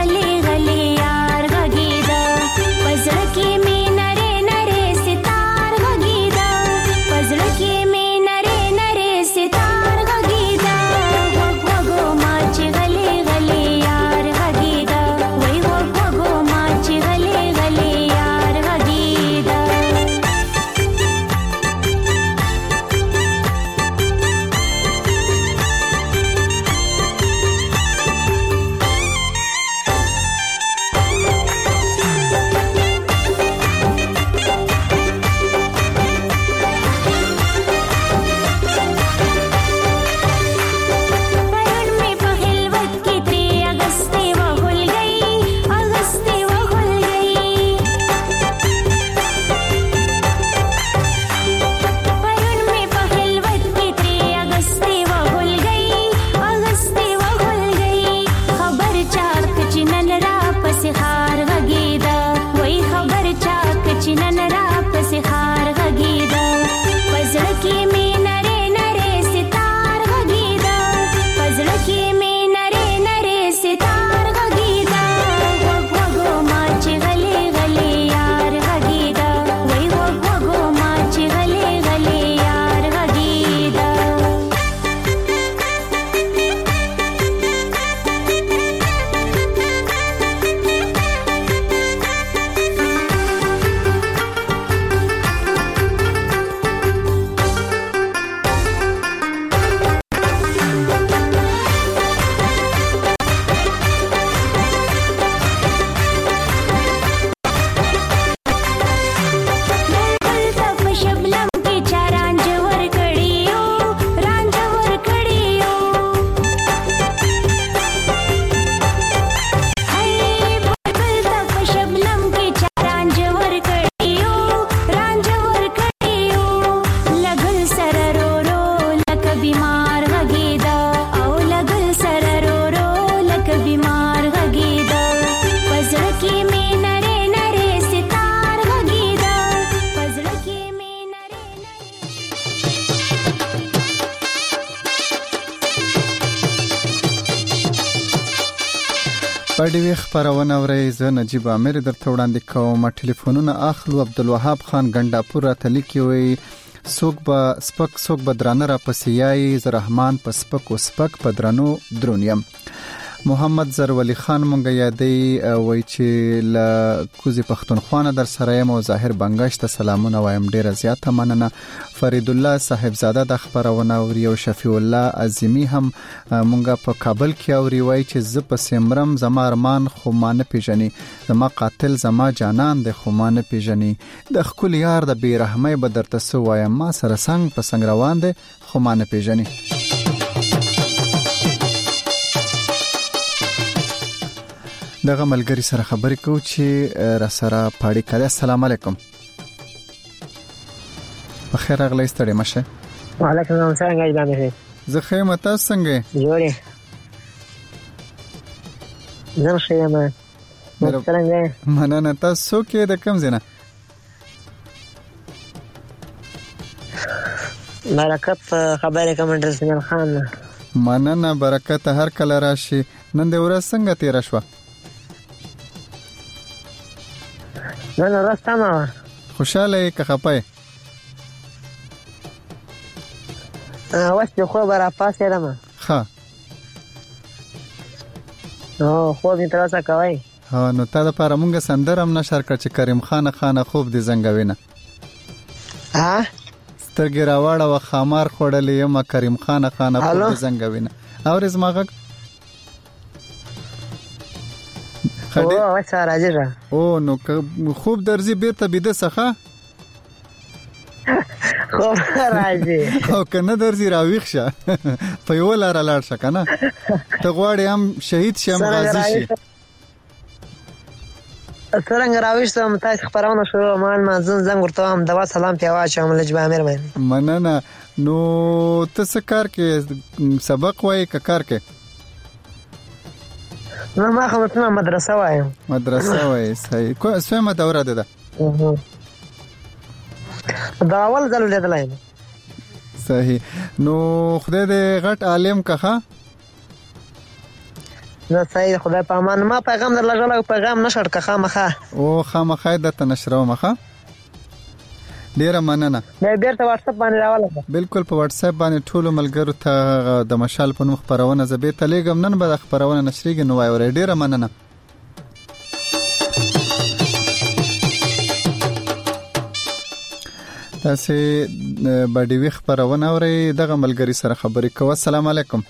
पजर की में नरे नरे सितारे پډوي خبرونه ورې ز نجيب امیر درته وړاندې کوم. ټلیفونونه اخلو. عبدالوهاب خان ګنداپور راته لیکي وي څوک به سپک څوک به درانه را پسې یای ز رحمان په سپک او سپک په درنو درونیم. محمد زرولي خان مونږ یادې وای چې ل کوزي پښتونخوا در سره یم او ظاهر بنگش ته سلامونه وایم ډیره زیاته مننه. فرید الله صاحبزاده د خبرونه اوري او شفیع الله عظیمی هم مونږ په کابل کې اوري وای چې ز په سیمرم زما ارمان خو ما نه پیژني زما قاتل زما جانان د خو ما نه پیژني د خپل یار د بیرحمۍ به درته سو وایم ما سره څنګه په څنګه روان دي خو ما نه پیژني. دغه ملګری سره خبرې کو چې را سره پاړی کړه. السلام علیکم. بخیر اغلی ستړي مشه. وعلیکم السلام څنګه یې باندې زه خیم تاسو څنګه جوړې زه خیم څنګه مننه تاسو کې د کم زنه برکت خبرې کوم درسمن خان مننه برکت هر کله راشي. نن د ورځ څنګه تیر شو؟ نن ورځ تمام خوشاله یې که خپه یې؟ اوس د خوب را پاسېدم. ښه خوب یې ترلاسه کوئ؟ نو تا دپاره مونږ سندره هم نشر کړه چې کریم خانه خانه خوب دې زنګوینه. سترګې راواړه و خامار خوړلې یم کریم خانه خانه خوب دې زنګوینه. اورې زما غږ؟ او نو خوب درځي بیرته بیده څخه خوب راځي او کنه درځي راویښ شه په یو لار لاړ شه کنه ته غواړې هم شهید شي هم غازی شي. څنګه راوښتم تاسو خبرونه شروع ما زنګ ورته هم دوا سلام ته واچوم لجبه امیر باندې. مننه. نو ته څه کار کې سبق وایې که کار کې؟ نو ما خبرتونه مدرسه وایم. مدرسه وایې صحیح. څومره دوره ده؟ دا اول ځل لیدلای. صحیح. نو خدای دې غټ عالم کخه زه صحیح خدای په امان. ما پیغام درلږه پیغام نشر کخه مخه او خامخای د تنشرو مخه. ډیره مننه. مې بیرته واتس اپ باندې راواله. بالکل په واتس اپ باندې ټول ملګرو ته د مشال په نوم خبرونه زبې تلګم نن به خبرونه نشریږي نو وای ډیره مننه. تاسو باندې خبرونه اوري دغه ملګری سره خبرې کوه. السلام علیکم.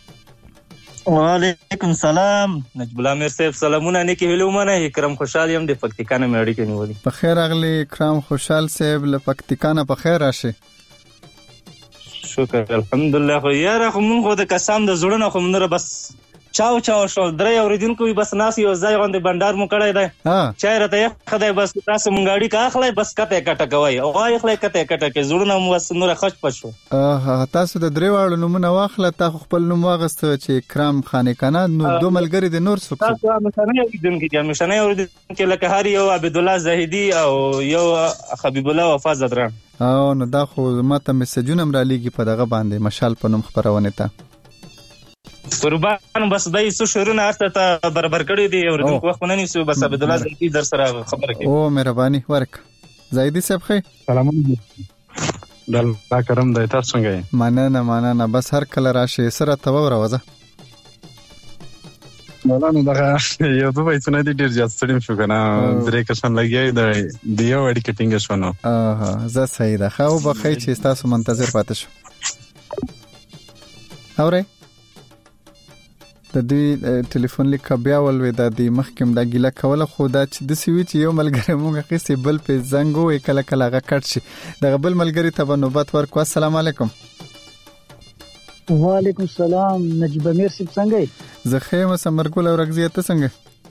وعلیکم السلام. نجیب الله امیر صاحب سلامونه نیکی هلو منه. اکرام خوشحال یم د پکتیکا نه مړی کې نیولې. په خیر اغلی اکرام خوشحال صاحب له پکتیکا نه په خیر راشي. شکر الحمدلله. خو یاره خو مونږ د قسم د زړه خو مونږ بس چاو شو درې اوریدونکو بس ناس یو ځای غوندې بندر مو کړی دی. چای راته یې خدای بس تاسو مونږ اړي کا اخلي بس کته کټه کوي او وايي خلای کته کټه کې زړه مو وس نور خش پښو. تاسو د درې واړو نمونه واخله تاسو خپل نوم واغست چې اکرام خان کنه نو دوه ملګری د نور څوک تاسو مشانه اوریدونکو لکه هر یو عبد الله زاهدی او یو حبیب الله وفا زدران. نو دا خو ماته میسجونه را لېږي په دغه باندې مشال په نوم خبرونه ته قربان بس دای سو شورونه ارته ته برابر کړی دی اوریدونکو وخت نه نیسو بس عبد الله زاهدی در سره خبره کوي. او مهرباني ورک زاهدی صاحب خیر سلام دل با کرم د تاسو څنګه مننه بس هر کله راشي سره توور وځه مولانا دغه یو دوه ایتونه دي ډیر زیات ستړم شو کنه درې کسان لګي د دیو اډیکټینګ شونه. زه صحیح ده خو بخی چې تاسو منتظر پاتې شو. اورئ د دې ټلیفون لیک بیا ولوي د دې مخکم د ګیله کوله خو دا چې د سوي چې یو ملګری مونږ قصې بل په زنګو کله کله غکټ شي دغه بل ملګری ته نوبت ورکو. السلام علیکم. وعلیکم السلام. نجیب امیر صاحب څنګه یې؟ زه خیم سمرګل او رغزیه ته څنګه؟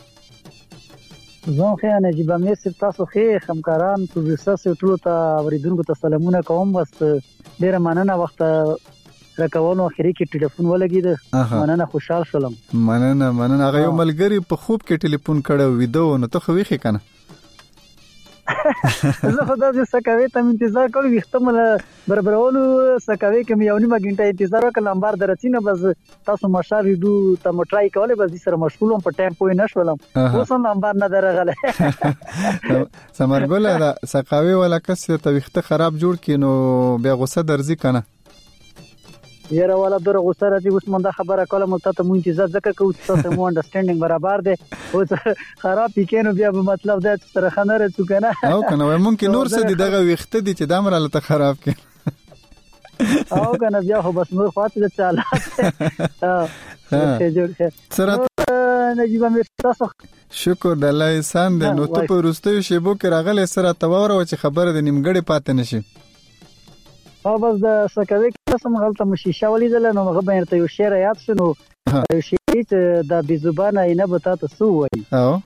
زه خیر نجیب امیر صاحب تاسو خیر همکاران پروفیسور صاحب ټول ته اوریدونکو ته سلامونه کوم. بس ډیره مننه وخت راکوونو اخري کې ټلیفون ولګید. مننه خوشحال شولم. مننه هغه یو ملګری په خوب کې ټلیفون کړو ویدو نو ته خو ویخې کنه زه خدای دې سکوي ته انتظار کوم وختم برابرولو سکوي کوم یو نیمه غنټه انتظار وکړم لمبار درڅینه بس تاسو مشاري دو ته مټرای کوله بس سره مشغولم په ټایم پوي نشولم اوس هم لمبار نه درغله سمرګل دا سکوي ولا کس ته وخت خراب جوړ کینو بیا غوسه درځي کنه یره والا دغه غوسه راځي اوس مونږه خبره کوله مو ته مونږ انتظار زکه کوو تاسو مو انډرستانډینګ برابر دی او خراب پکینو بیا به مطلب دا سره خنره تو کنه او کنه ممکن نور څه دغه وخت دي چې دامر له خراب کړي او کنه بیا خو بس نور خاطر چاله ها جوړ سره نجيب امیر تاسو شکر د الله احسان دی نو ته په روستو شیبو کې راغله سره تواره چې خبره د نیمګړې پاتې نشي او بس د سکوي قسم غلطه مشیشه ولیدل نو هغه به ته یو شعر یاد شنو یو شعر چې د بزبانه اینه به تاسو وایي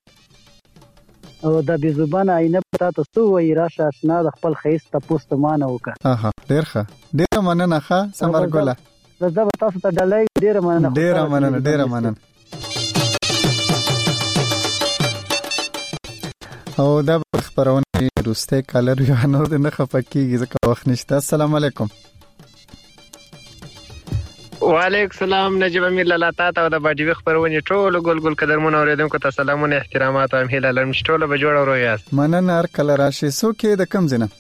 او د بزبانه اینه به تاسو وایي راشه آشنا د خپل خیس ته پوسټ مانه وکړه اها ډیر مننه ښه سمرګله زه به تاسو ته ډالۍ ډیر مننه او دا خبرونه روسته کالر یو نو د نه خپکیږي ځکه وخت نشته. السلام علیکم. وعلیکم السلام. نجیب امیر لاله تاسو د باډي خبرونه ټول ګل قدرمن اوریدونکو ته سلامونه احترامات او هیله لرم چې ټول به جوړ او رویاست. مننه هر کله راشي سو کې د کم زنه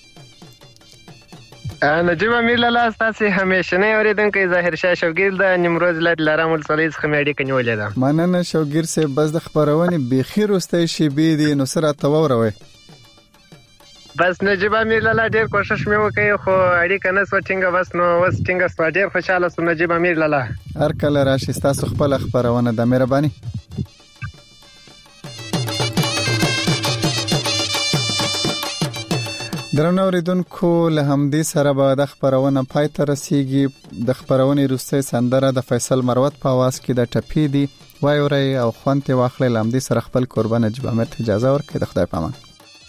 نجیب امیر لاله تاسو همیشه نه اوریدونکو ظاهر شاه شوګیر د نیمروز لارام ولسوالۍ څخه مېډي کنيولې ده. مننه شوګیر سه بس د خبرونه بخیر واستای شي بي دي نو سره توروي. بس نجیب امیر لاله ډیر کوشش مې وکړ خو اړیکه نه سوټینګ بس نو وس ټینګ سو ډیر خوشاله سو نجیب امیر لاله. هر کله راشي تاسو خپل خبرونه د مهرباني. درنو اوریدونکو له همدې سره به د خبرونه پای ته رسیږي. د خبرونه روسي سندره د فیصل مروت په आवाज کې د ټپی دی وایوري او خوانته واخلې لمدې سره خپل قربان نجیب امیر ته اجازه ورکړي. د خدای پامان.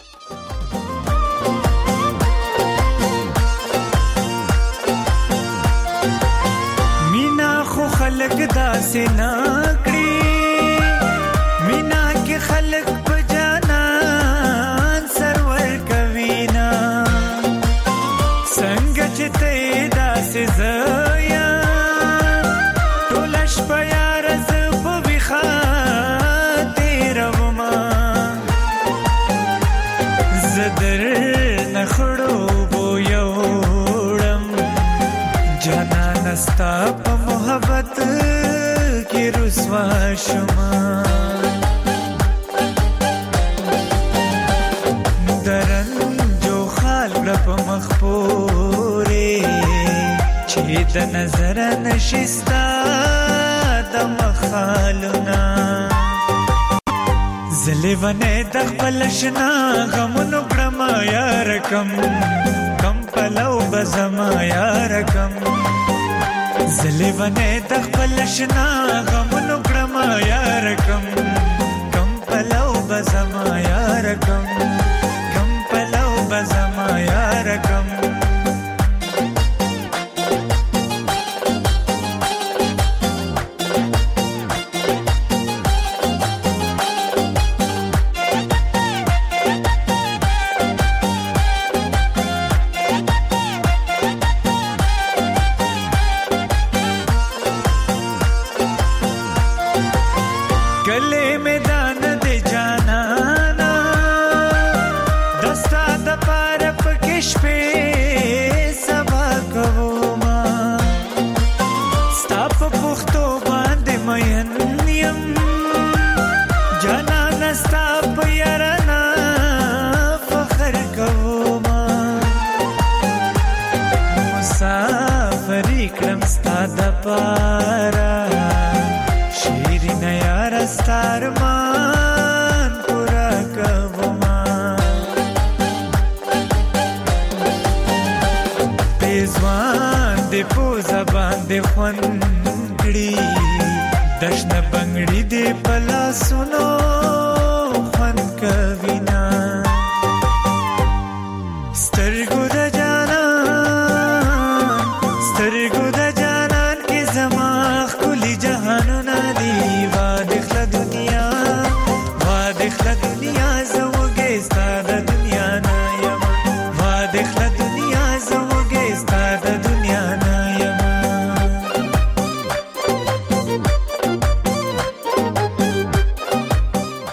مینا خو خلق داسې نه کړی مینا کې خلق په جانان سرور کوي نا څنګه چې ته داسې زیا ټولش په یار ز په وخا تیر وما زدر نخړو بو یوړم جانا نستا په محبت کې رسوا شما په مخپورې چې د نظر نشستا د مخالونا زلیونه د خپل شنا غمونو کړم یار کم پلو بزما یار کم زلیونه د خپل شنا غمونو کړم یار کم پلو بزما یار کم بزما یارکم गले में दान दे जाना شپې سبا کوما ستا په پښتو باندې مین یم جانا نستا په یارنا فخر کوما مسافر کړم ستا د پارا شیرین یار ستارمان پورا کوما ځوان دې په زبان دې خوندړي دشن بنگړي دې پلا سنو